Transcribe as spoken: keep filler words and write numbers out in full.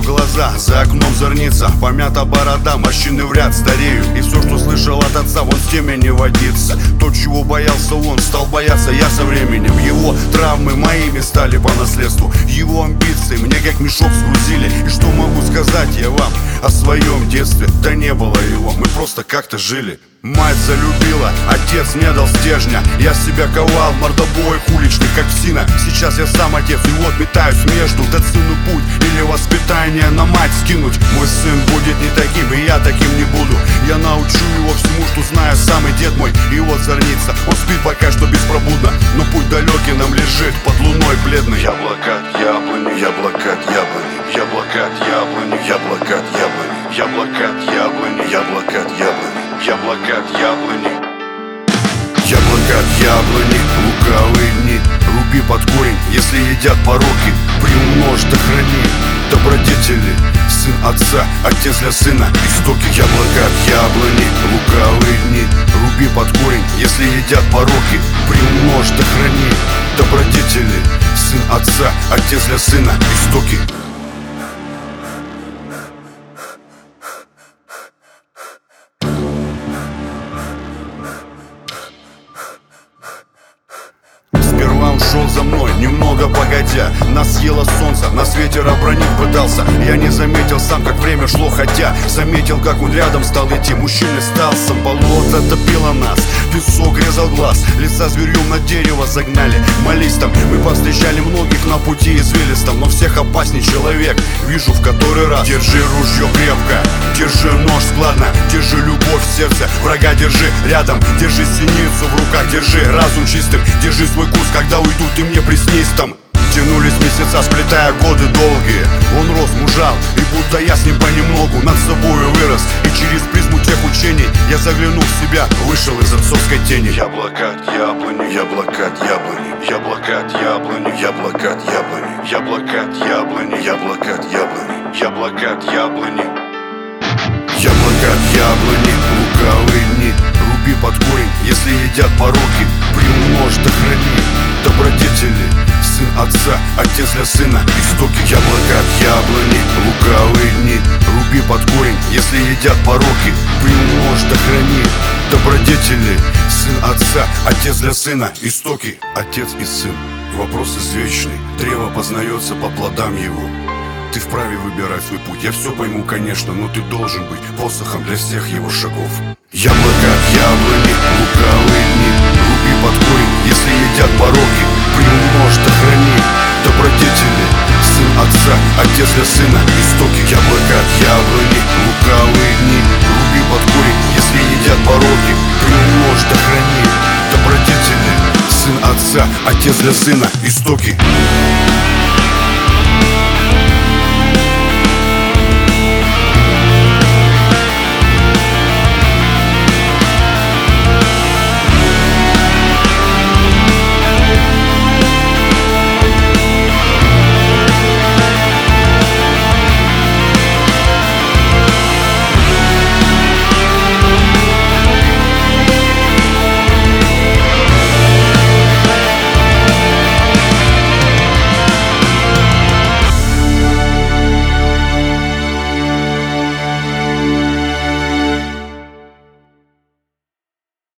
глаза, за окном зорница, помята борода, морщины в ряд старею. И все, что слышал от отца, вон с теми не водится. То, чего боялся он, стал бояться я со временем. Его травмы моими стали по наследству, его амбиции мне как мешок сгрузили. И что могу сказать я вам о своем детстве? Да не было его, мы просто как-то жили. Мать залюбила, отец не дал стержня. Я себя ковал, мордобоев уличных, как псина. Сейчас я сам отец, и вот метаюсь между: дать сыну путь или воспитание на мать скинуть. Мой сын будет не таким, и я таким не буду. Я научу его всему, что знаю сам, и дед мой, и вот зорница. Он спит пока что беспробудно, но путь далекий нам лежит под луной бледной. Яблоко от яблони, яблоко от яблони, яблоко от яблони, яблоко от яблони, яблоко от яблони, яблоко от яблони, яблоко от яблони. Яблоко от яблони, лукавые дни, руби под корень, если едят пороки, приумножь да храни добродетели. Сын отца, отец для сына, истоки. Яблоко от яблони, лукавые дни, руби под корень, если едят пороки, приумножь да храни добродетели. Сын отца, отец для сына, истоки. Шел за мной, немного погодя, нас съело солнце, нас ветер обронить пытался. Я не заметил сам, как время шло, хотя заметил, как он рядом стал идти. Мужчина стал сам, болото топило нас, песок резал глаз, лица зверьем на дерево загнали. Молись там, мы повстречали многих на пути извилистом, но всех опасней человек вижу в который раз. Держи ружье крепко, держи нож складно, держи любовь в сердце, врага держи рядом, держи синицу в руках, держи разум чистым, держи свой курс, когда уйдут и мне приснись там. Тянулись месяца, сплетая годы долгие. Он рос, мужал, и будто я с ним понемногу над собою вырос. И через призму тех учений я, заглянув в себя, вышел из отцовской тени. Яблоко от яблони, яблоко от яблони, яблоко от яблони, яблоко от яблони, яблоко от яблони, яблоко от яблони, яблоко от яблони. Яблоко от яблони, лукавые дни, руби под корень, если едят пороки, приумножь да храни добродетели. Сын отца, отец для сына, истоки. Яблоко от яблони, лукавые дни, руби под корень, если едят пороки, приумножь да храни добродетели. Сын отца, отец для сына, истоки. Отец и сын, вопрос извечный, древо познается по плодам его. Ты вправе выбирать свой путь, я все пойму, конечно, но ты должен быть посохом для всех его шагов. Яблоко от яблони, лукавые дни, руби под корень, если едят пороки, приумножь да храни добродетели. Сын отца, отец для сына, истоки. Яблоко от яблони, лукавые дни, руби под корень, если едят пороки, приумножь да храни добродетели. Сын отца, отец для сына, истоки.